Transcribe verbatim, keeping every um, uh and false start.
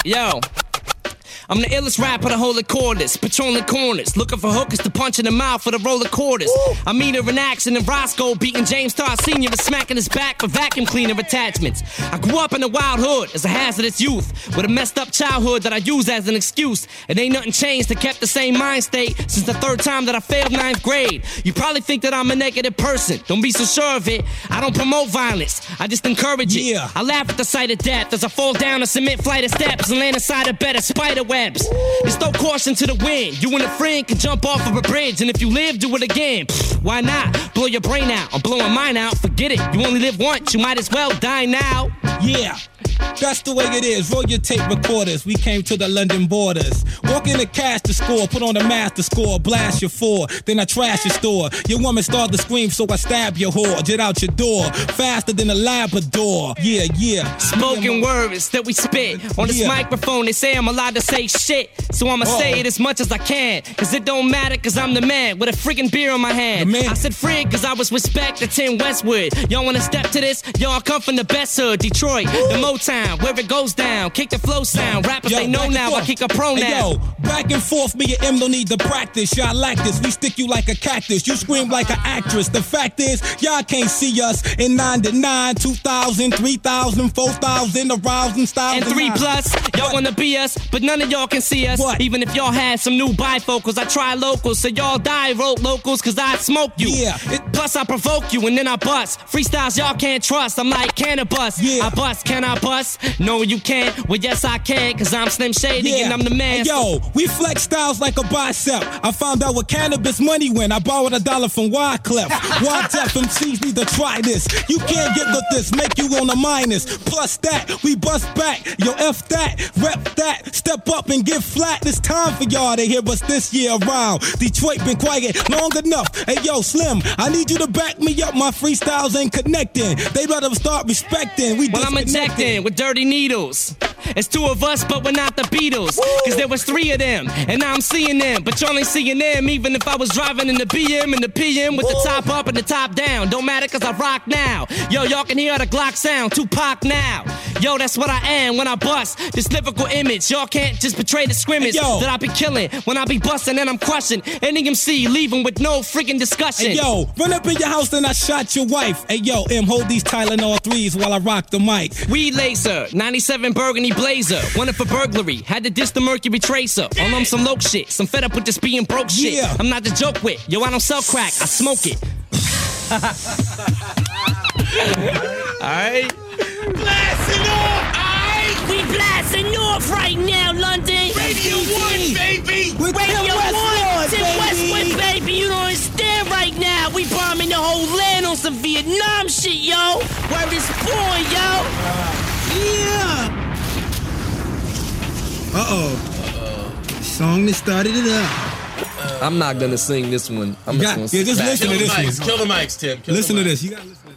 Yo. I'm the illest rapper to hold the cordless, patrolling corners, looking for hookers to punch in the mouth for the roller quarters. I meet her in action in Roscoe, beating James Starr Senior and smacking his back for vacuum cleaner attachments. I grew up in the wild hood as a hazardous youth, with a messed up childhood that I use as an excuse. It ain't nothing changed, I kept the same mind state since the third time that I failed ninth grade. You probably think that I'm a negative person, don't be so sure of it. I don't promote violence, I just encourage it. Yeah. I laugh at the sight of death as I fall down a cement flight of steps and land inside a bed of spider webs. There's no caution to the wind. You and a friend can jump off of a bridge, and if you live, do it again. Pfft, why not? Blow your brain out. I'm blowing mine out. Forget it. You only live once. You might as well die now. Yeah. That's the way it is. Roll your tape recorders. We came to the London borders. Walk in the cash to score. Put on the mask to score. Blast your four. Then I trash your store. Your woman started to scream, so I stab your whore. Jet out your door. Faster than a Labrador. Yeah, yeah. Spoken words that we spit on this Yeah. microphone. They say I'm allowed to say shit, so I'ma Uh-oh. say it as much as I can. Cause it don't matter, cause I'm the man with a freaking beer in my hand. The man. I said frig cause I was respect to ten Westwood. Y'all wanna step to this? Y'all come from the best hood, Detroit, the Motown, where it goes down. Kick the flow sound. Rappers Yo, they know back and now. I forth. kick a pro Hey, now. yo, back and forth, me and M don't need to practice. Y'all like this, we stick you like a cactus. You scream like an actress. The fact is, y'all can't see us in ninety-nine, two thousand, three thousand, four thousand, arousing styles. And three plus, y'all What? wanna be us, but none of y'all can see us. What? Even if y'all had some new bifocals, I try locals, so y'all die wrote locals, cause I smoke you. Yeah. It- Plus I provoke you and then I bust. Freestyles y'all can't trust, I'm like cannabis. Yeah. I bust, can I bust? No you can't, well yes I can, cause I'm Slim Shady and I'm the man. Hey, yo, we flex styles like a bicep. I found out what cannabis money went. I borrowed a dollar from Wyclef. Why deaf M Cs need to try this? You can't get with this, make you on a minus. Plus that, we bust back. Yo, F that, rep that, step up and get flat. It's time for y'all to hear us this year around. Detroit been quiet long enough. Hey, yo, Slim, I need you to back me up. My freestyles ain't connecting. They better start respecting. We Well, I'm disconnected. injecting with dirty needles. It's two of us, but we're not the Beatles. Cause there was three of them, and now I'm seeing them. But y'all ain't seeing them, even if I was driving in the B M and the P M with the top up and the top down. Don't matter, cause I rock now. Yo, y'all can hear the Glock sound, Tupac now. Yo, that's what I am when I bust this lyrical image. Y'all can't just betray the scrimmage Hey, yo. that I be killing. When I be busting and I'm crushing any M C, leaving with no freaking discussion. Hey, yo, run up in your house and I shot your wife. Hey, yo, M, hold these Tylenol threes while I rock the mic. Weed laser, ninety-seven Burgundy Blazer. Wanted for burglary, had to diss the Mercury Tracer. On them some loc shit, some fed up with this being broke shit. Yeah. I'm not to joke with, yo, I don't sell crack, I smoke it. Alright? Blasting off! Aight! We blasting off right now, London! Radio one, baby! With Radio Tim one, Westwood, Tim baby. Westwood, baby! You don't understand right now! We bombing the whole land on some Vietnam shit, yo! Word is born, yo! Yeah. Uh-oh. Song that started it up. I'm not gonna sing this one. I'm You got- just yeah, gonna just Kill listen the to this mics, one. kill the mics, Tim. Kill Listen the to mics. this. You gotta listen to this.